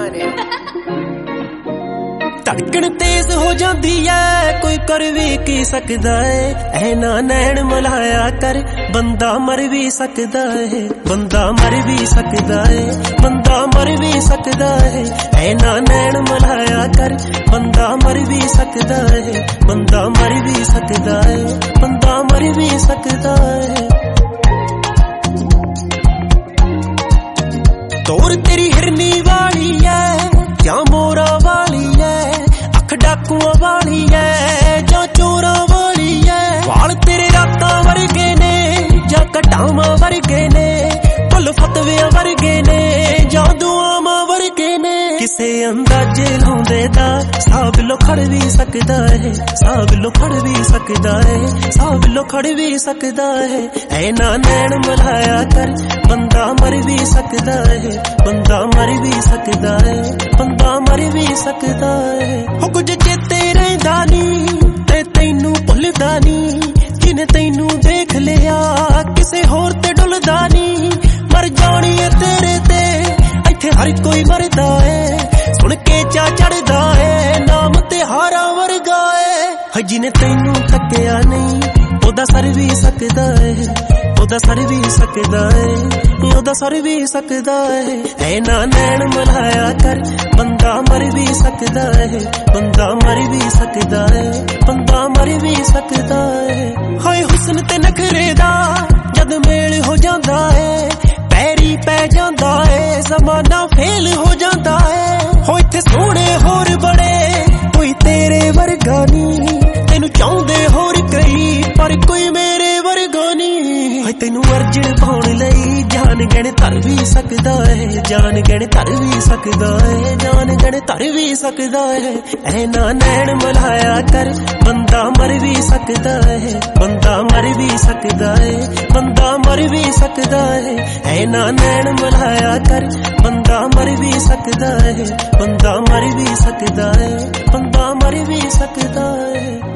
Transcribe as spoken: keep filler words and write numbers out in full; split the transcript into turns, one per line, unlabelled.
on it.
धड़कन तेज हो जाती है कोई कर भी की सकदा है ऐना नैन मलाया कर बंदा मर भी सकदा है बंदा मर भी सकदा है बंदा मर भी सकदा है ऐना नैन मलाया कर बंदा मर भी सकदा है बंदा मर भी सकदा है बंदा मर भी सकदा है। तोर तेरी हिरनी वाली है क्या मोरा वाली है अख डाकुआ वाली है जा चोरा वाली है वाल तेरे रातां वर्गे ने जा कटावां वर्गे ने फुल फतवियां वर्गे ने जा दुआवां वर्गे ने किसे अंदाजे लाउंदे दा साब लो खड़ भी सकदा है साब लो खड़ भी सकदा है साब लो खड़ भी सकदा है ऐना नैन मलाया कर बंदा मर भी सकदा है बंदा मर भी सकदा है बंदा मर भी सकदा है। हो कुछ चेते रहिंदा नी ते तैनू भुलदा नी जिने तैनू देख लिया किसे होर ते डुलदा नी मर जानी है तेरे ते इत्थे हर कोई मरदा है सुन के चा चढ़दा है नाम ते हारा वर्गा है जिने तैनू तक्किया नहीं ओदा सर भी सकदा है ओदा सर भी सकदा है ओदा सर भी सकदा है ऐना नैन मलाया कर बंदा मर भी सकदा है बंदा मर भी सकदा है बंदा मर भी सकदा है। हाय हुस्न ते नखरे दा जद मेल हो जांदा है पैरी पै जांदा है ज़माना फेल हो जांदा है हो इत्थे सोहणे होर बड़े कोई तेरे वर्गा नी तेनू चाहुंदे होर कई पर कोई मेरे वर्गा नी तैनू अर्जन पाउण लई जान गण धर भी सकदा है जान गण धर भी सकदा है जान गण धर भी सकदा है ऐना नैन मलाया कर बंदा मर भी सकदा है बंदा मर भी सकदा है बंदा मर भी सकदा है ऐना नैन मलाया कर बंदा मर भी सकदा है बंदा मर भी सकदा है बंदा मर भी सकदा है।